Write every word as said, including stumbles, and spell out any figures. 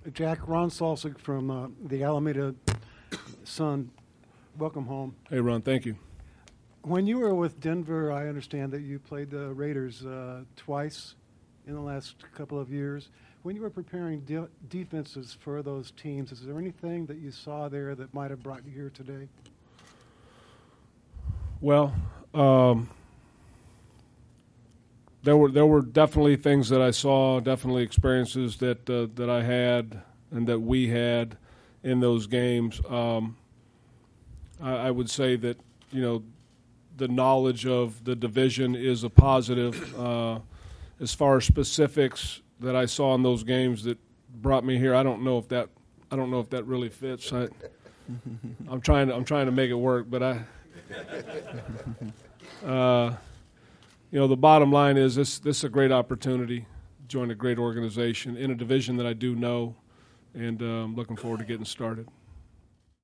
Jack, Ron Salsik from uh, the Alameda Sun. Welcome home. Hey, Ron, thank you. When you were with Denver, I understand that you played the Raiders uh, twice in the last couple of years. When you were preparing de- defenses for those teams, is there anything that you saw there that might have brought you here today? Well, um, there were there were definitely things that I saw, definitely experiences that uh, that I had and that we had in those games. Um, I, I would say that, you know, the knowledge of the division is a positive. Uh, as far as specifics that I saw in those games that brought me here, I don't know if that I don't know if that really fits. I, I'm trying to I'm trying to make it work, but I. Uh, you know, the bottom line is this this is a great opportunity to join a great organization in a division that I do know, and uh, I'm looking forward to getting started.